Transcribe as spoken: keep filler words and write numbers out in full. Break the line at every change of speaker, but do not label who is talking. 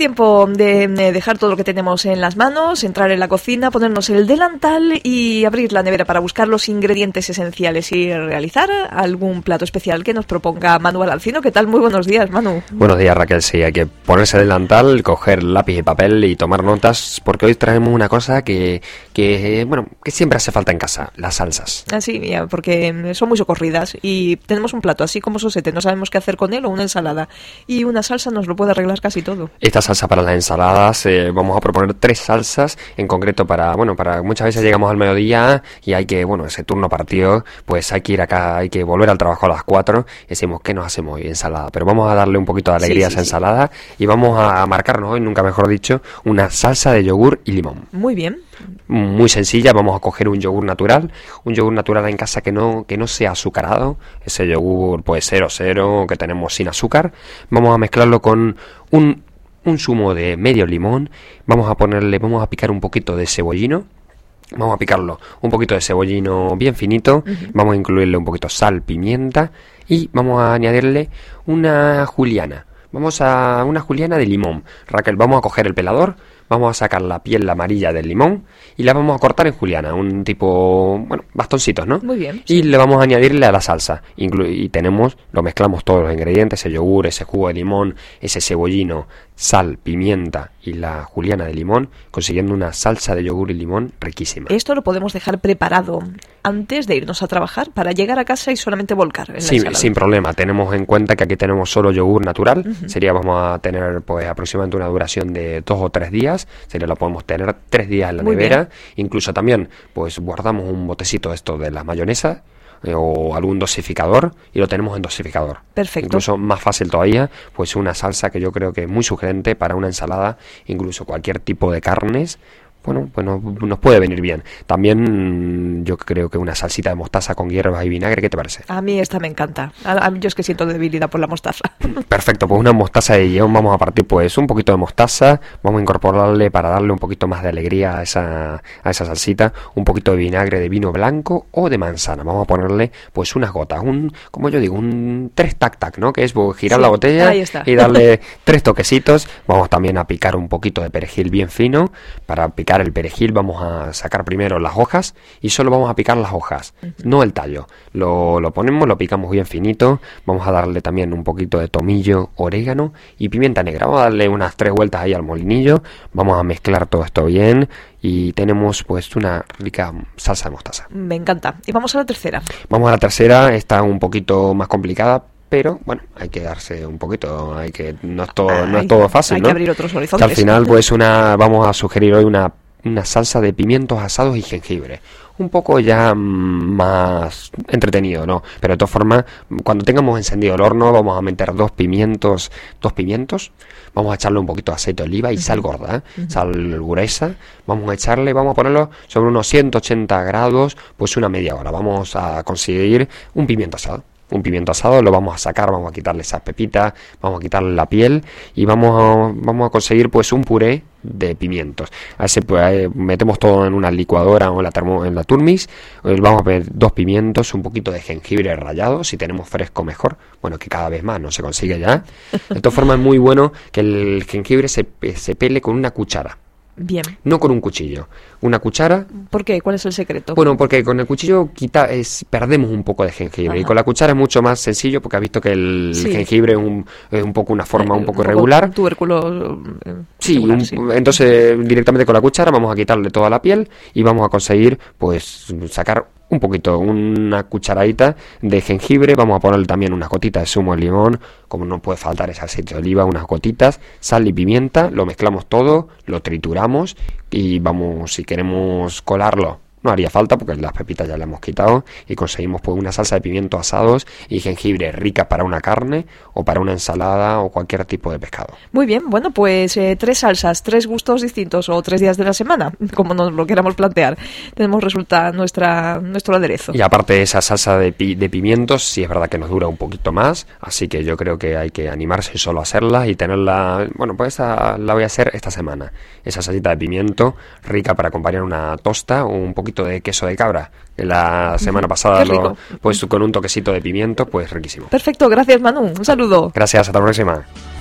tiempo de dejar todo lo que tenemos en las manos, entrar en la cocina, ponernos el delantal y abrir la nevera para buscar los ingredientes esenciales y realizar algún plato especial que nos proponga Manu Alcino. ¿Qué tal? Muy buenos días, Manu.
Buenos días, Raquel. Sí, hay que ponerse delantal, coger lápiz y papel y tomar notas, porque hoy traemos una cosa que, que bueno, que siempre hace falta en casa, las salsas.
Así, mira, porque son muy socorridas y tenemos un plato así como sosete, no sabemos qué hacer con él o una ensalada. Y una salsa nos lo puede arreglar casi todo.
Esta salsa para las ensaladas, eh, vamos a proponer tres salsas en concreto para, bueno, para muchas veces llegamos al mediodía y hay que, bueno, ese turno partido, pues hay que ir acá, hay que volver al trabajo a las cuatro y decimos, ¿qué nos hacemos hoy? Ensalada. Pero vamos a darle un poquito de alegría sí, sí, a esa ensalada sí. Y vamos a marcarnos hoy, nunca mejor dicho, una salsa de yogur y limón.
Muy bien.
Muy sencilla, vamos a coger un yogur natural, un yogur natural en casa que no, que no sea azucarado, ese yogur pues cero cero que tenemos sin azúcar, vamos a mezclarlo con un, un zumo de medio limón, vamos a ponerle, vamos a picar un poquito de cebollino, vamos a picarlo un poquito de cebollino bien finito, uh-huh. Vamos a incluirle un poquito sal, pimienta y vamos a añadirle una juliana, vamos a una juliana de limón. Raquel, vamos a coger el pelador, vamos a sacar la piel amarilla del limón y la vamos a cortar en juliana, un tipo, bueno, bastoncitos, ¿no?
Muy bien.
Y
sí.
le vamos a añadirle a la salsa. Inclu- y tenemos, lo mezclamos todos los ingredientes, ese yogur, ese jugo de limón, ese cebollino, sal, pimienta y la juliana de limón, consiguiendo una salsa de yogur y limón riquísima.
Esto lo podemos dejar preparado antes de irnos a trabajar para llegar a casa y solamente volcar en
sí,
la ensalada.
Sin problema. Tenemos en cuenta que aquí tenemos solo yogur natural. Uh-huh. Sería, vamos a tener pues aproximadamente una duración de dos o tres días. Sería, lo podemos tener tres días en la Muy nevera. Bien. Incluso también pues guardamos un botecito de esto de las mayonesas o algún dosificador y lo tenemos en dosificador.
Perfecto.
Incluso más fácil todavía, pues una salsa que yo creo que es muy sugerente para una ensalada, incluso cualquier tipo de carnes. Bueno, pues nos, nos puede venir bien. También yo creo que una salsita de mostaza con hierbas y vinagre, ¿qué te parece?
A mí esta me encanta. A, a, yo es que siento debilidad por la mostaza.
Perfecto, pues una mostaza de guión. Vamos a partir pues un poquito de mostaza. Vamos a incorporarle para darle un poquito más de alegría a esa, a esa salsita. Un poquito de vinagre de vino blanco o de manzana. Vamos a ponerle pues unas gotas. Un, como yo digo, un tres tac tac, ¿no? Que es pues, girar sí, la botella y darle tres toquecitos. Vamos también a picar un poquito de perejil bien fino. Para picar el perejil vamos a sacar primero las hojas y solo vamos a picar las hojas, uh-huh. No el tallo. Lo, lo ponemos, lo picamos bien finito. Vamos a darle también un poquito de tomillo, orégano y pimienta negra. Vamos a darle unas tres vueltas ahí al molinillo. Vamos a mezclar todo esto bien y tenemos pues una rica salsa de mostaza.
Me encanta. Y vamos a la tercera.
Vamos a la tercera, está un poquito más complicada. Pero, bueno, hay que darse un poquito, hay que no es todo, ah, no es todo fácil,
hay
¿no?
Hay que abrir otros horizontes.
Que al final, pues, una vamos a sugerir hoy una, una salsa de pimientos asados y jengibre. Un poco ya más entretenido, ¿no? Pero de todas formas, cuando tengamos encendido el horno, vamos a meter dos pimientos, dos pimientos, vamos a echarle un poquito de aceite de oliva y uh-huh. sal gorda, ¿eh? uh-huh. Sal gruesa, vamos a echarle, vamos a ponerlo sobre unos ciento ochenta grados, pues una media hora. Vamos a conseguir un pimiento asado. Un pimiento asado, lo vamos a sacar, vamos a quitarle esas pepitas, vamos a quitarle la piel y vamos a, vamos a conseguir pues un puré de pimientos. A ese pues, metemos todo en una licuadora o en la, termo, en la Turmix, vamos a poner dos pimientos, un poquito de jengibre rallado, si tenemos fresco mejor, bueno, que cada vez más no se consigue ya. De todas formas es muy bueno que el jengibre se, se pele con una cuchara.
Bien.
No con un cuchillo, una cuchara.
¿Por qué? ¿Cuál es el secreto?
Bueno, porque con el cuchillo quita, es, perdemos un poco de jengibre. Ajá. Y con la cuchara es mucho más sencillo porque has visto que el sí. jengibre es un, es un poco una forma eh, un poco un irregular.
Poco tubérculo. Eh,
sí,
regular,
un,
sí,
entonces directamente con la cuchara vamos a quitarle toda la piel y vamos a conseguir pues sacar un poquito, una cucharadita de jengibre, vamos a ponerle también unas gotitas de zumo de limón, como no puede faltar ese aceite de oliva, unas gotitas, sal y pimienta, lo mezclamos todo, lo trituramos y vamos, si queremos colarlo, no haría falta porque las pepitas ya las hemos quitado y conseguimos pues una salsa de pimientos asados y jengibre rica para una carne o para una ensalada o cualquier tipo de pescado.
Muy bien, bueno pues eh, tres salsas, tres gustos distintos o tres días de la semana, como nos lo queramos plantear. Tenemos resulta nuestra nuestro aderezo.
Y aparte de esa salsa de, pi- de pimientos, sí es verdad que nos dura un poquito más, así que yo creo que hay que animarse solo a hacerla y tenerla, bueno pues esa la voy a hacer esta semana, esa salsita de pimiento rica para acompañar una tosta o un poquito de queso de cabra, que la semana pasada lo, pues con un toquecito de pimiento, pues riquísimo.
Perfecto, gracias Manu, un saludo.
Gracias, hasta la próxima.